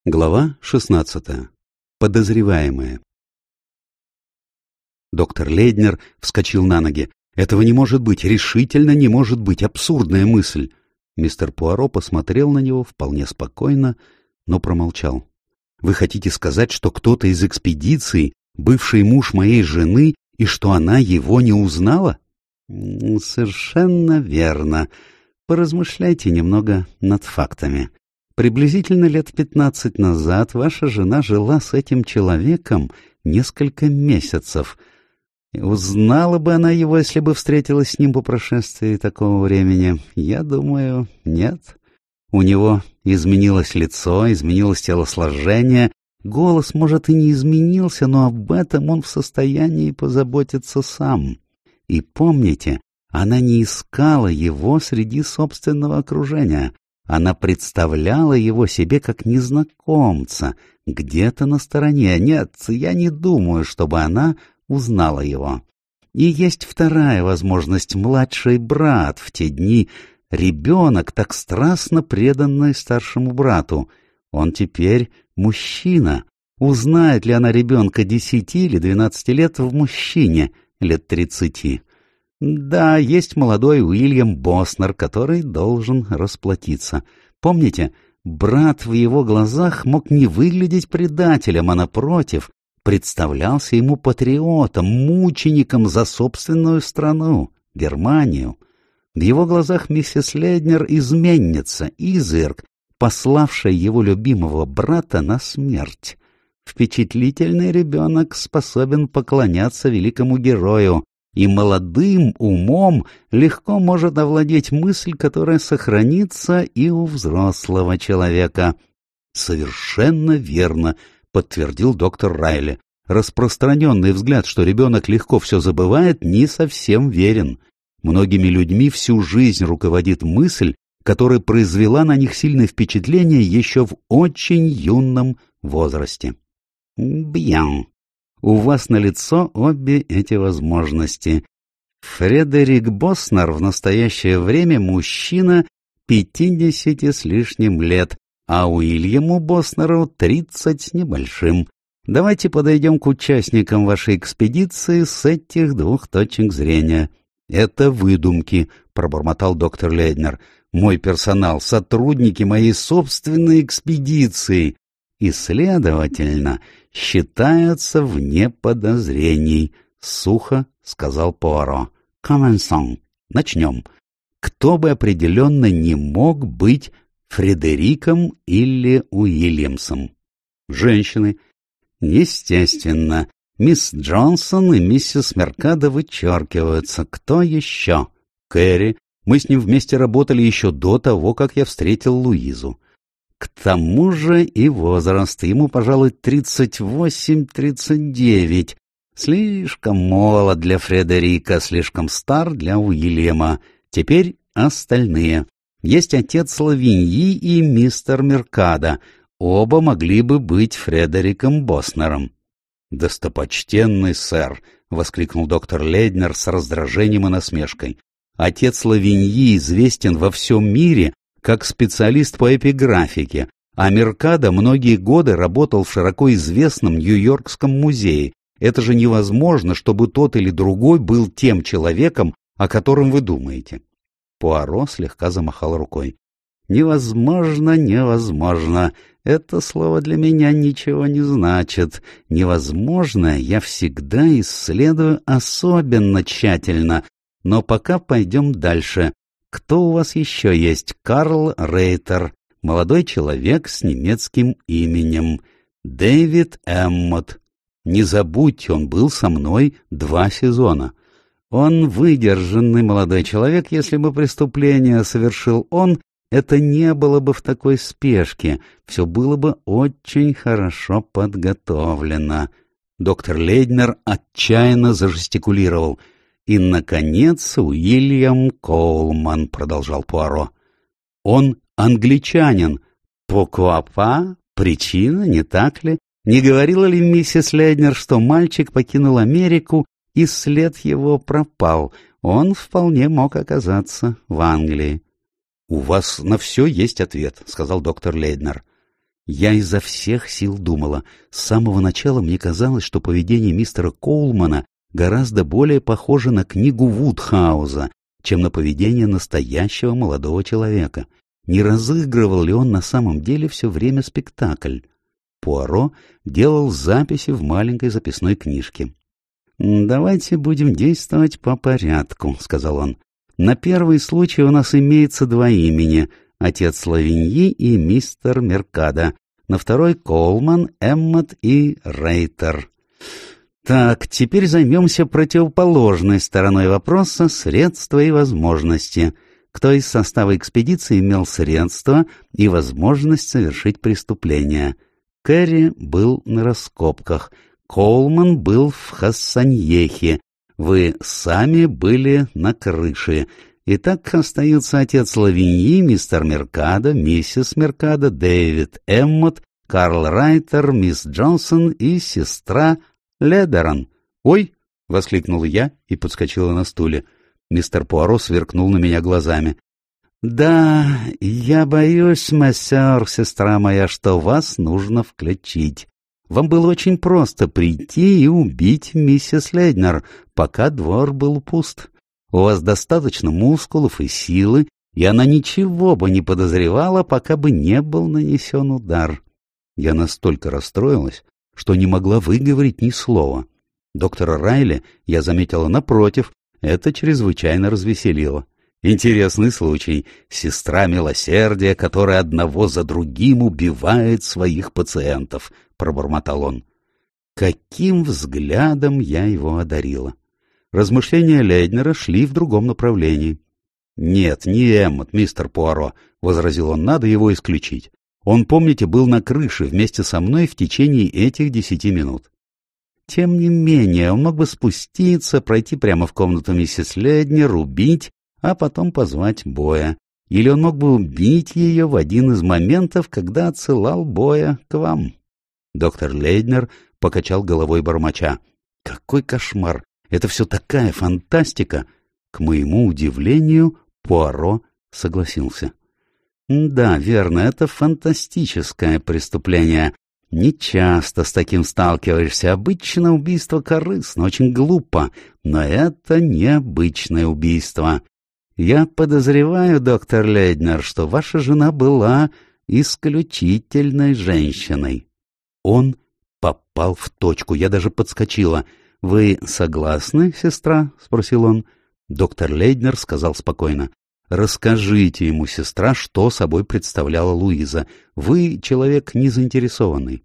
Глава 16. Подозреваемые. Доктор Лейднер вскочил на ноги. «Этого не может быть, решительно не может быть, абсурдная мысль!» Мистер Пуаро посмотрел на него вполне спокойно, но промолчал. «Вы хотите сказать, что кто-то из экспедиции, бывший муж моей жены, и что она его не узнала?» «Совершенно верно. Поразмышляйте немного над фактами. Приблизительно лет 15 назад ваша жена жила с этим человеком несколько месяцев. Узнала бы она его, если бы встретилась с ним по прошествии такого времени? Я думаю, нет. У него изменилось лицо, изменилось телосложение. Голос, может, и не изменился, но об этом он в состоянии позаботиться сам. И помните, она не искала его среди собственного окружения. Она представляла его себе как незнакомца, где-то на стороне. Нет, я не думаю, чтобы она узнала его. И есть вторая возможность — младший брат в те дни, ребенок, так страстно преданный старшему брату. Он теперь мужчина. Узнает ли она ребенка 10 или 12 лет в мужчине лет 30? Да, есть молодой Уильям Боснер, который должен расплатиться. Помните, брат в его глазах мог не выглядеть предателем, а, напротив, представлялся ему патриотом, мучеником за собственную страну, Германию. В его глазах миссис Лейднер — изменница, изверг, пославшая его любимого брата на смерть. Впечатлительный ребенок способен поклоняться великому герою, и молодым умом легко может овладеть мысль, которая сохранится и у взрослого человека. — Совершенно верно, — подтвердил доктор Райли. Распространенный взгляд, что ребенок легко все забывает, не совсем верен. Многими людьми всю жизнь руководит мысль, которая произвела на них сильное впечатление еще в очень юном возрасте. — Бьян. У вас налицо обе эти возможности. Фредерик Боснер в настоящее время мужчина 50 с лишним лет, а Уильяму Боснеру 30 с небольшим. Давайте подойдем к участникам вашей экспедиции с этих двух точек зрения. — Это выдумки, — пробормотал доктор Лейднер. — Мой персонал, сотрудники моей собственной экспедиции. И, следовательно, считаются вне подозрений, — сухо сказал Пуаро. — Commençons. Начнем. Кто бы определенно не мог быть Фредериком или Уильямсом? Женщины. Естественно. Мисс Джонсон и миссис Меркадо вычеркиваются. Кто еще? Кэрри. Мы с ним вместе работали еще до того, как я встретил Луизу. К тому же и возраст. Ему, пожалуй, 38-39. Слишком молод для Фредерика, слишком стар для Уильяма. Теперь остальные. Есть отец Лавиньи и мистер Меркадо. Оба могли бы быть Фредериком Боснером. «Достопочтенный сэр!» — воскликнул доктор Лейднер с раздражением и насмешкой. «Отец Лавиньи известен во всем мире как специалист по эпиграфике, а Меркадо многие годы работал в широко известном Нью-Йоркском музее. Это же невозможно, чтобы тот или другой был тем человеком, о котором вы думаете». Пуаро слегка замахал рукой. «Невозможно, невозможно. Это слово для меня ничего не значит. Невозможно я всегда исследую особенно тщательно. Но пока пойдем дальше. Кто у вас еще есть? Карл Рейтер, молодой человек с немецким именем. Дэвид Эммот. Не забудьте, он был со мной 2 сезона. Он выдержанный молодой человек. Если бы преступление совершил он, это не было бы в такой спешке. Все было бы очень хорошо подготовлено. Доктор Лейднер отчаянно зажестикулировал. «И, наконец, Уильям Коулман», — продолжал Пуаро. «Он англичанин. Покуапа? Причина, не так ли? Не говорила ли миссис Лейднер, что мальчик покинул Америку, и след его пропал? Он вполне мог оказаться в Англии». «У вас на все есть ответ», — сказал доктор Лейднер. Я изо всех сил думала. С самого начала мне казалось, что поведение мистера Коулмана гораздо более похоже на книгу Вудхауза, чем на поведение настоящего молодого человека. Не разыгрывал ли он на самом деле все время спектакль? Пуаро делал записи в маленькой записной книжке. «Давайте будем действовать по порядку», — сказал он. «На первый случай у нас имеется два имени — отец Лавиньи и мистер Меркадо. На второй — Коулман, Эммот и Рейтер. Так, теперь займемся противоположной стороной вопроса — средства и возможности. Кто из состава экспедиции имел средства и возможность совершить преступление? Керри был на раскопках, Коулман был в Хассаньехе, вы сами были на крыше. Итак, остаются отец Лавиньи, мистер Меркадо, миссис Меркадо, Дэвид Эммот, Карл Райтер, мисс Джонсон и сестра Ледерон. «Ой!» — воскликнула я и подскочила на стуле. Мистер Пуаро сверкнул на меня глазами. «Да, я боюсь, мессер, сестра моя, что вас нужно включить. Вам было очень просто прийти и убить миссис Лейднер, пока двор был пуст. У вас достаточно мускулов и силы, и она ничего бы не подозревала, пока бы не был нанесен удар». Я настолько расстроилась, что не могла выговорить ни слова. Доктора Райли я заметила напротив, это чрезвычайно развеселило. «Интересный случай. Сестра милосердия, которая одного за другим убивает своих пациентов», — пробормотал он. Каким взглядом я его одарила! Размышления Лейднера шли в другом направлении. «Нет, не Эммот, мистер Пуаро», — возразил он, — «надо его исключить. Он, помните, был на крыше вместе со мной в течение этих 10 минут». Тем не менее, он мог бы спуститься, пройти прямо в комнату миссис Лейднер, убить, а потом позвать Боя. Или он мог бы убить ее в один из моментов, когда отсылал Боя к вам. Доктор Лейднер покачал головой бормоча. «Какой кошмар! Это все такая фантастика!» К моему удивлению, Пуаро согласился. «Да, верно, это фантастическое преступление. Нечасто с таким сталкиваешься. Обычно убийство корыстно, очень глупо, но это необычное убийство. Я подозреваю, доктор Лейднер, что ваша жена была исключительной женщиной». Он попал в точку, я даже подскочила. «Вы согласны, сестра?» — спросил он. Доктор Лейднер сказал спокойно. «Расскажите ему, сестра, что собой представляла Луиза. Вы человек незаинтересованный».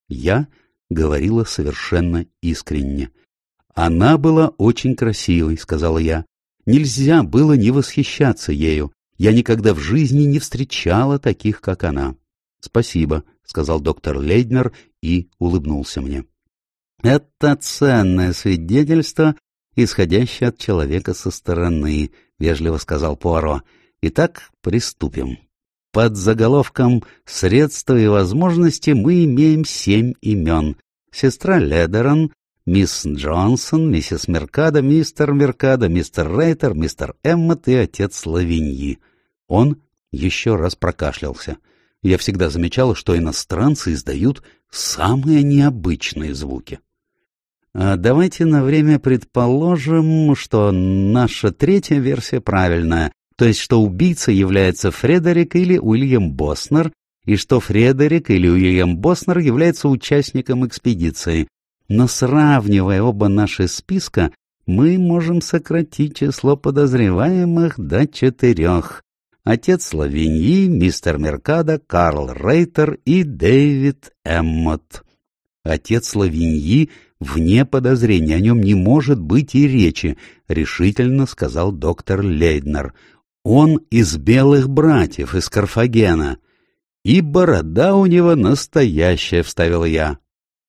Я говорила совершенно искренне. «Она была очень красивой», — сказала я. «Нельзя было не восхищаться ею. Я никогда в жизни не встречала таких, как она». «Спасибо», — сказал доктор Лейднер и улыбнулся мне. «Это ценное свидетельство, исходящее от человека со стороны», — вежливо сказал Пуаро. «Итак, приступим. Под заголовком «Средства и возможности» мы имеем 7 имен. Сестра Ледерон, мисс Джонсон, миссис Меркадо, мистер Рейтер, мистер Эммот и отец Лавиньи». Он еще раз прокашлялся. Я всегда замечала, что иностранцы издают самые необычные звуки. Давайте на время предположим, что наша третья версия правильная, то есть что убийца является Фредерик или Уильям Боснер, и что Фредерик или Уильям Боснер является участником экспедиции. Но сравнивая оба наши списка, мы можем сократить число подозреваемых до 4. Отец Лавиньи, мистер Меркадо, Карл Рейтер и Дэвид Эммот. Отец Лавиньи вне подозрения, о нем не может быть и речи, решительно сказал доктор Лейднер. Он из белых братьев, из Карфагена. И борода у него настоящая, вставил я.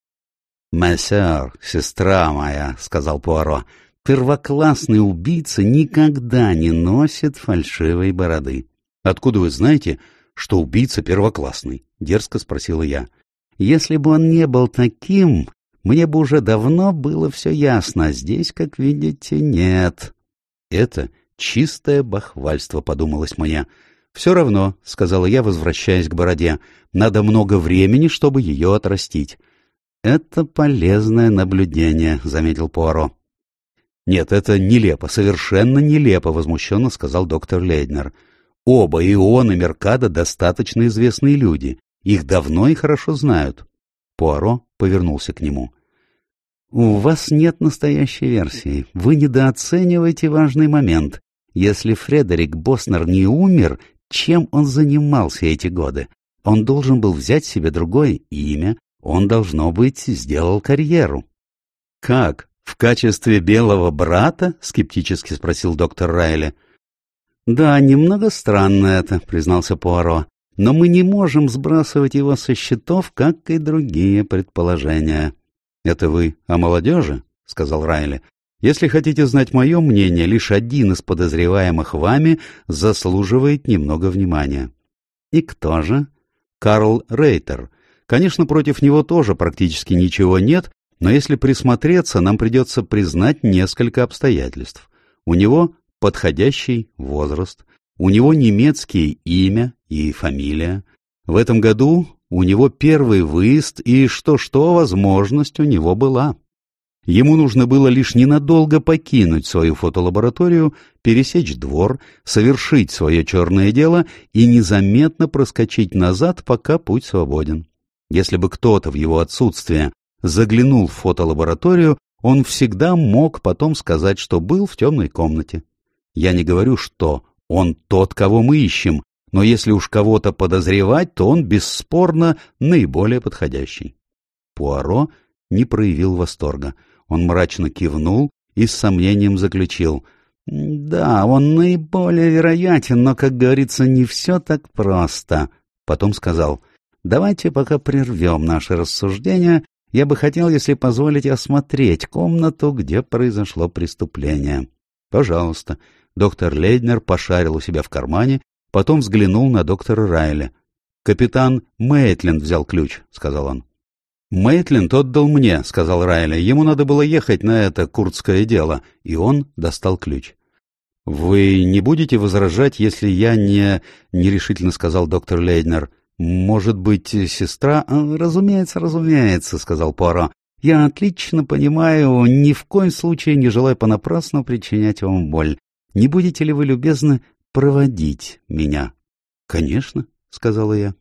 «Мессер, сестра моя», — сказал Пуаро, — «первоклассный убийца никогда не носит фальшивой бороды». «Откуда вы знаете, что убийца первоклассный?» — дерзко спросила я. «Если бы он не был таким, мне бы уже давно было все ясно, а здесь, как видите, нет». «Это чистое бахвальство», — подумалось мне. «Все равно», — сказала я, возвращаясь к бороде, — «надо много времени, чтобы ее отрастить». «Это полезное наблюдение», — заметил Пуаро. «Нет, это нелепо, совершенно нелепо», — возмущенно сказал доктор Лейднер. «Оба, и он, и Меркадо, достаточно известные люди. Их давно и хорошо знают». Пуаро повернулся к нему. «У вас нет настоящей версии. Вы недооцениваете важный момент. Если Фредерик Боснер не умер, чем он занимался эти годы? Он должен был взять себе другое имя, он, должно быть, сделал карьеру». «Как? В качестве белого брата?» — скептически спросил доктор Райли. «Да, немного странно это», — признался Пуаро. «Но мы не можем сбрасывать его со счетов, как и другие предположения». «Это вы о молодежи?» — сказал Райли. «Если хотите знать мое мнение, лишь один из подозреваемых вами заслуживает немного внимания». «И кто же?» «Карл Рейтер. Конечно, против него тоже практически ничего нет, но если присмотреться, нам придется признать несколько обстоятельств. У него подходящий возраст, у него немецкие имя и фамилия. В этом году у него первый выезд, и что-что возможность у него была. Ему нужно было лишь ненадолго покинуть свою фотолабораторию, пересечь двор, совершить свое черное дело и незаметно проскочить назад, пока путь свободен. Если бы кто-то в его отсутствие заглянул в фотолабораторию, он всегда мог потом сказать, что был в темной комнате. Я не говорю, что он тот, кого мы ищем, но если уж кого-то подозревать, то он бесспорно наиболее подходящий. Пуаро не проявил восторга. Он мрачно кивнул и с сомнением заключил: «Да, он наиболее вероятен, но, как говорится, не все так просто». Потом сказал: «Давайте пока прервем наши рассуждения. Я бы хотел, если позволите, осмотреть комнату, где произошло преступление». «Пожалуйста». Доктор Лейднер пошарил у себя в кармане, потом взглянул на доктора Райли. «Капитан Мейтленд взял ключ», — сказал он. «Мейтленд отдал мне», — сказал Райли. «Ему надо было ехать на это курдское дело». И он достал ключ. «Вы не будете возражать, если я не...» — нерешительно сказал доктор Лейднер. «Может быть, сестра...» «Разумеется», — сказал Пуаро. «Я отлично понимаю, ни в коем случае не желаю понапрасну причинять вам боль. Не будете ли вы любезны проводить меня?» «Конечно», — сказала я.